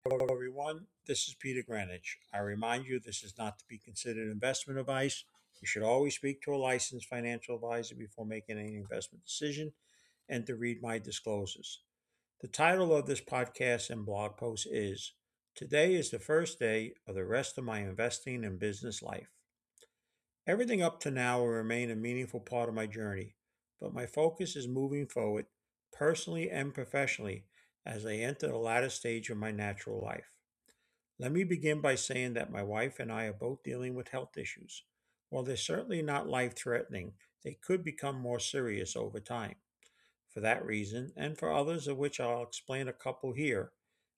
Hello, everyone. This is Peter Greenwich. I remind you this is not to be considered investment advice. You should always speak to a licensed financial advisor before making any investment decision and to read my disclosures. The title of this podcast and blog post is Today is the first day of the rest of my investing and business life. Everything up to now will remain a meaningful part of my journey, but my focus is moving forward, personally and professionally, as I enter the latter stage of my natural life. Let me begin by saying that my wife and I are both dealing with health issues. While they're certainly not life threatening, they could become more serious over time. For that reason, and for others of which I'll explain a couple here,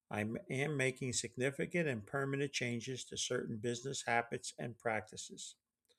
am making significant and permanent changes to certain business habits and practices.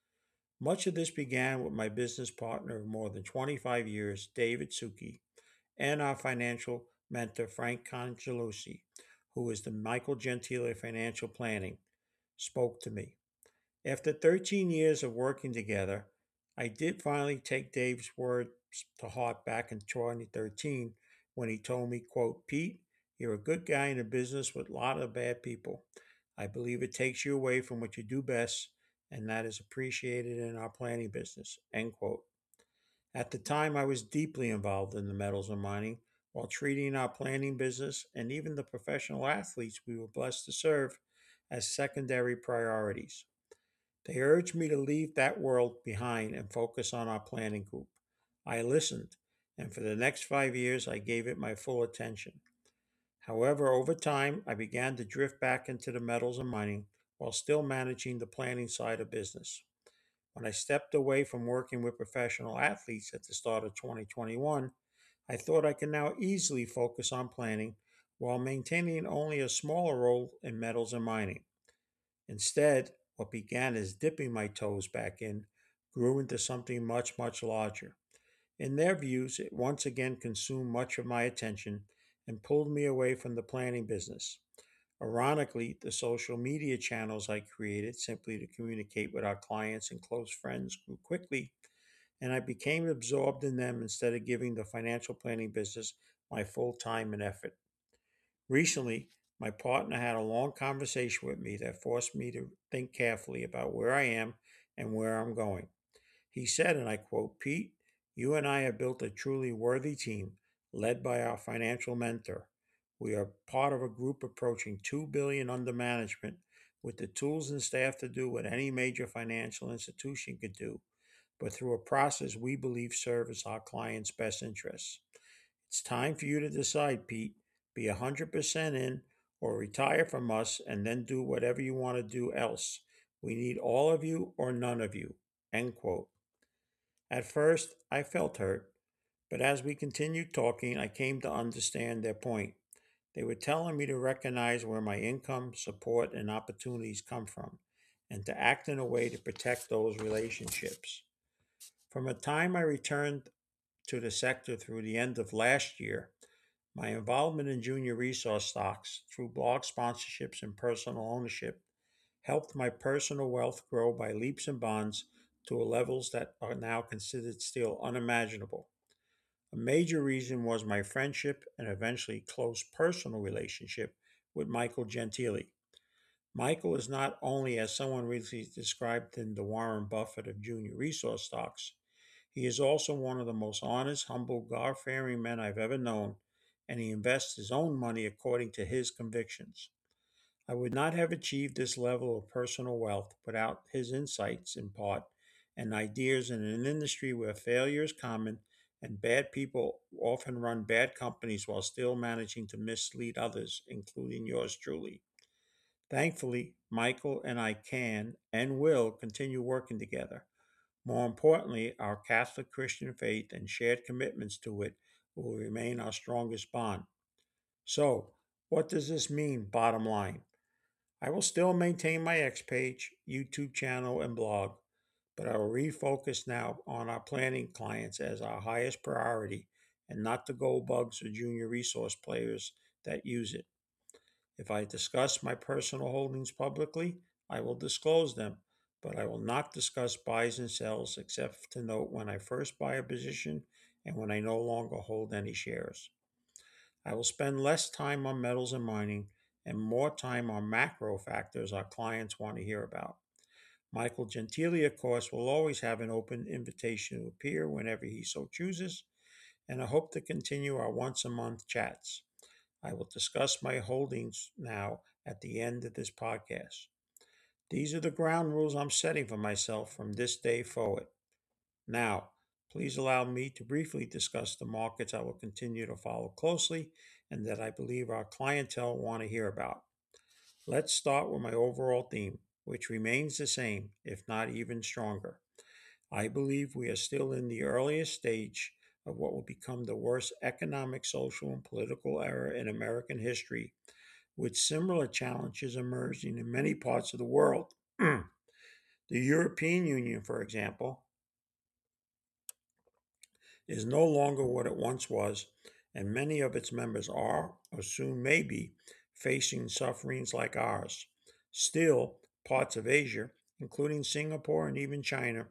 Much of this began with my business partner of more than 25 years, David Suki, and our financial mentor, Frank Congelosi, who is the Michael Gentile Financial Planning, spoke to me. After 13 years of working together, I did finally take Dave's words to heart back in 2013 when he told me, quote, Pete, you're a good guy in a business with a lot of bad people. I believe it takes you away from what you do best, and that is appreciated in our planning business, end quote. At the time, I was deeply involved in the metals and mining while treating our planning business and even the professional athletes we were blessed to serve as secondary priorities. They urged me to leave that world behind and focus on our planning group. I listened, and for the next 5 years, I gave it my full attention. However, over time, I began to drift back into the metals and mining while still managing the planning side of business. When I stepped away from working with professional athletes at the start of 2021, I thought I could now easily focus on planning while maintaining only a smaller role in metals and mining. Instead, what began as dipping my toes back in grew into something much, much larger. In their views, it once again consumed much of my attention and pulled me away from the planning business. Ironically, the social media channels I created simply to communicate with our clients and close friends grew quickly, and I became absorbed in them instead of giving the financial planning business my full time and effort. Recently, my partner had a long conversation with me that forced me to think carefully about where I am and where I'm going. He said, and I quote, Pete, you and I have built a truly worthy team led by our financial mentor. We are part of a group approaching 2 billion under management with the tools and staff to do what any major financial institution could do, but through a process we believe serves our clients' best interests. It's time for you to decide, Pete. Be 100% in or retire from us and then do whatever you want to do else. We need all of you or none of you. End quote. At first, I felt hurt, but as we continued talking, I came to understand their point. They were telling me to recognize where my income, support, and opportunities come from, and to act in a way to protect those relationships. From the time I returned to the sector through the end of last year, my involvement in junior resource stocks through blog sponsorships and personal ownership helped my personal wealth grow by leaps and bounds to levels that are now considered still unimaginable. A major reason was my friendship and eventually close personal relationship with Michael Gentile. Michael is not only, as someone recently described in the Warren Buffett of junior resource stocks, he is also one of the most honest, humble, God fearing men I've ever known, and he invests his own money according to his convictions. I would not have achieved this level of personal wealth without his insights, in part, and ideas in an industry where failure is common and bad people often run bad companies while still managing to mislead others, including yours truly. Thankfully, Michael and I can and will continue working together. More importantly, our Catholic Christian faith and shared commitments to it will remain our strongest bond. So, what does this mean, bottom line? I will still maintain my X page, YouTube channel, and blog, but I will refocus now on our planning clients as our highest priority and not the gold bugs or junior resource players that use it. If I discuss my personal holdings publicly, I will disclose them, but I will not discuss buys and sells except to note when I first buy a position and when I no longer hold any shares. I will spend less time on metals and mining and more time on macro factors our clients want to hear about. Michael Gentili, of course, will always have an open invitation to appear whenever he so chooses, and I hope to continue our once a month chats. I will discuss my holdings now at the end of this podcast. These are the ground rules I'm setting for myself from this day forward. Now, please allow me to briefly discuss the markets I will continue to follow closely and that I believe our clientele want to hear about. Let's start with my overall theme, which remains the same, if not even stronger. I believe we are still in the earliest stage of what will become the worst economic, social, and political era in American history, with similar challenges emerging in many parts of the world. The European Union, for example, is no longer what it once was, and many of its members are, or soon may be, facing sufferings like ours. Still, parts of Asia, including Singapore and even China,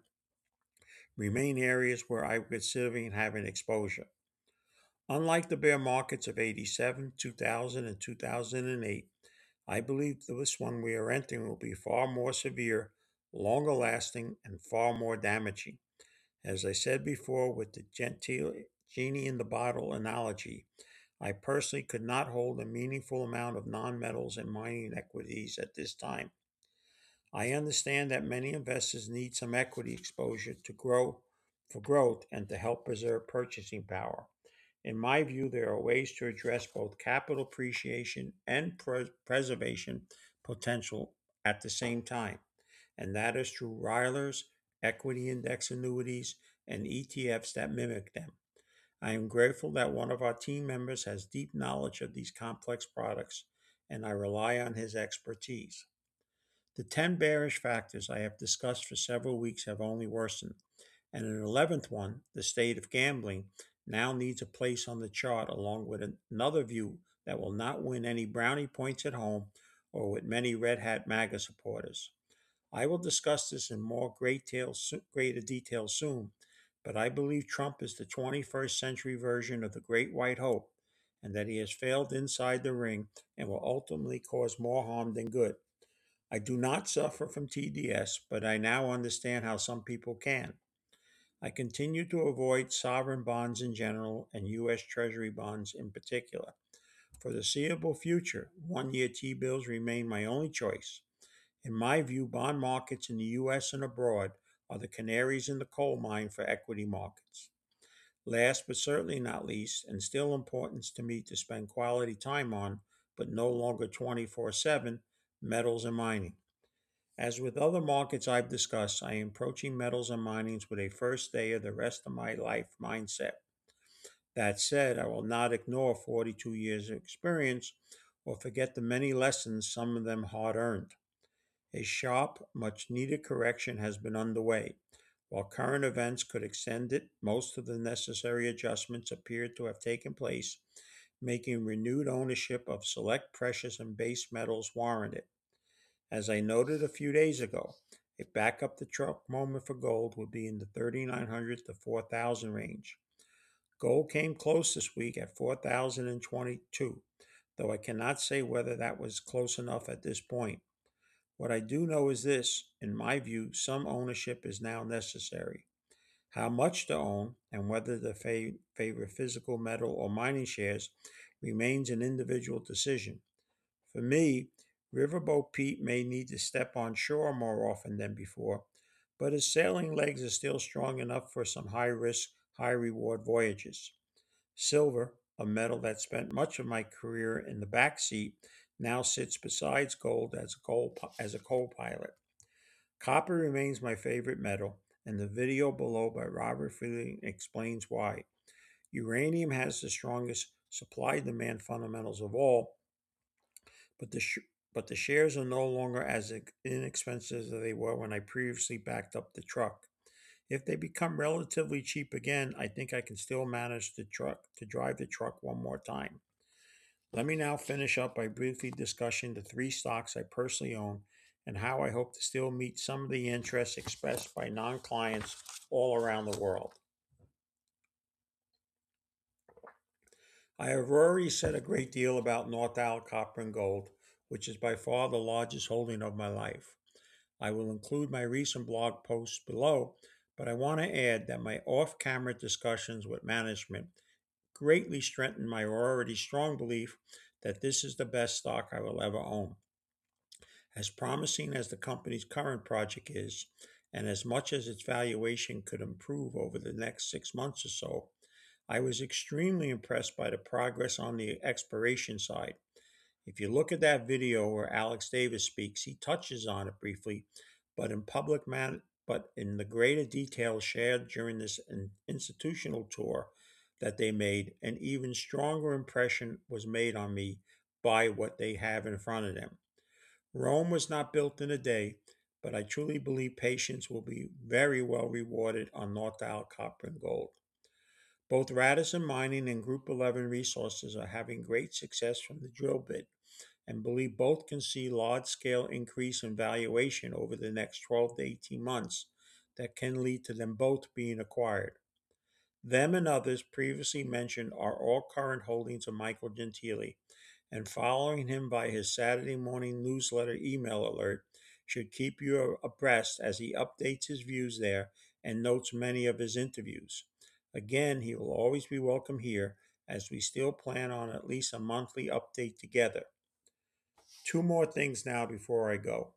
remain areas where I would consider having exposure. Unlike the bear markets of 87, 2000, and 2008, I believe this one we are entering will be far more severe, longer lasting, and far more damaging. As I said before with the genie in the bottle analogy, I personally could not hold a meaningful amount of non-metals and mining equities at this time. I understand that many investors need some equity exposure to grow for growth and to help preserve purchasing power. In my view, there are ways to address both capital appreciation and preservation potential at the same time, and that is through RILAs, equity index annuities, and ETFs that mimic them. I am grateful that one of our team members has deep knowledge of these complex products, and I rely on his expertise. The 10 bearish factors I have discussed for several weeks have only worsened, and an 11th one, the state of gambling, now needs a place on the chart along with another view that will not win any brownie points at home or with many red hat MAGA supporters. I will discuss this in more greater detail soon, but I believe Trump is the 21st century version of the Great White Hope and that he has failed inside the ring and will ultimately cause more harm than good. I do not suffer from TDS, but I now understand how some people can. I continue to avoid sovereign bonds in general and U.S. Treasury bonds in particular. For the foreseeable future, 1 year T bills remain my only choice. In my view, bond markets in the U.S. and abroad are the canaries in the coal mine for equity markets. Last but certainly not least, and still important to me to spend quality time on, but no longer 24/7, metals and mining. As with other markets I've discussed, I am approaching metals and minings with a first day of the rest of my life mindset. That said, I will not ignore 42 years of experience or forget the many lessons, some of them hard earned. A sharp, much needed correction has been underway. While current events could extend it, most of the necessary adjustments appear to have taken place, making renewed ownership of select precious and base metals warranted. As I noted a few days ago, a back up the truck moment for gold would be in the 3,900 to 4,000 range. Gold came close this week at 4,022, though I cannot say whether that was close enough at this point. What I do know is this: in my view, some ownership is now necessary. How much to own and whether to favor physical metal or mining shares remains an individual decision. For me, Riverboat Pete may need to step on shore more often than before, but his sailing legs are still strong enough for some high risk, high reward voyages. Silver, a metal that spent much of my career in the back seat, now sits beside gold as a co-pilot. Copper remains my favorite metal, and the video below by Robert Fielding explains why. Uranium has the strongest supply-demand fundamentals of all, but the shares are no longer as inexpensive as they were when I previously backed up the truck. If they become relatively cheap again, I think I can still manage to drive the truck one more time. Let me now finish up by briefly discussing the three stocks I personally own and how I hope to still meet some of the interests expressed by non-clients all around the world. I have already said a great deal about North Isle Copper and Gold, which is by far the largest holding of my life. I will include my recent blog posts below, but I want to add that my off camera discussions with management greatly strengthened my already strong belief that this is the best stock I will ever own. As promising as the company's current project is, and as much as its valuation could improve over the next 6 months or so, I was extremely impressed by the progress on the exploration side. If you look at that video where Alex Davis speaks, he touches on it briefly, but in the greater detail shared during this institutional tour that they made, an even stronger impression was made on me by what they have in front of them. Rome was not built in a day, but I truly believe patience will be very well rewarded on North Isle Copper and Gold. Both Radisson Mining and Group 11 Resources are having great success from the drill bit and believe both can see large-scale increase in valuation over the next 12 to 18 months that can lead to them both being acquired. Them and others previously mentioned are all current holdings of Michael Gentili, and following him by his Saturday morning newsletter email alert should keep you abreast as he updates his views there and notes many of his interviews. Again, he will always be welcome here as we still plan on at least a monthly update together. Two more things now before I go.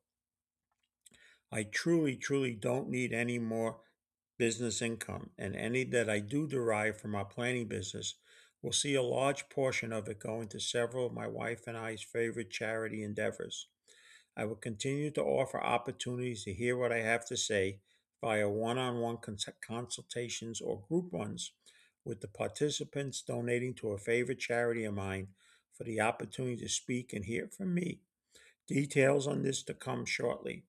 I truly don't need any more business income, and any that I do derive from our planning business will see a large portion of it going to several of my wife and I's favorite charity endeavors. I will continue to offer opportunities to hear what I have to say via one on one consultations or group ones, with the participants donating to a favorite charity of mine for the opportunity to speak and hear from me. Details on this to come shortly.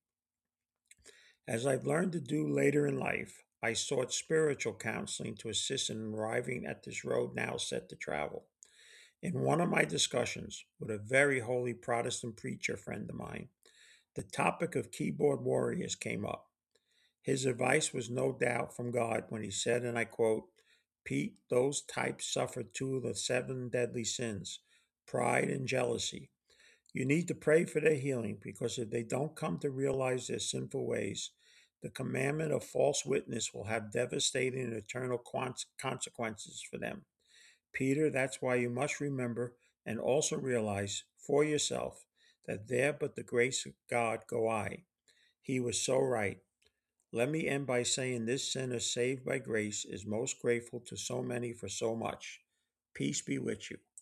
As I've learned to do later in life, I sought spiritual counseling to assist in arriving at this road now set to travel. In one of my discussions with a very holy Protestant preacher friend of mine, the topic of keyboard warriors came up. His advice was no doubt from God when he said, and I quote, "Pete, those types suffer two of the seven deadly sins, pride and jealousy. You need to pray for their healing because if they don't come to realize their sinful ways, the commandment of false witness will have devastating and eternal consequences for them. Peter, that's why you must remember and also realize for yourself that there but the grace of God go I." He was so right. Let me end by saying this sinner saved by grace is most grateful to so many for so much. Peace be with you.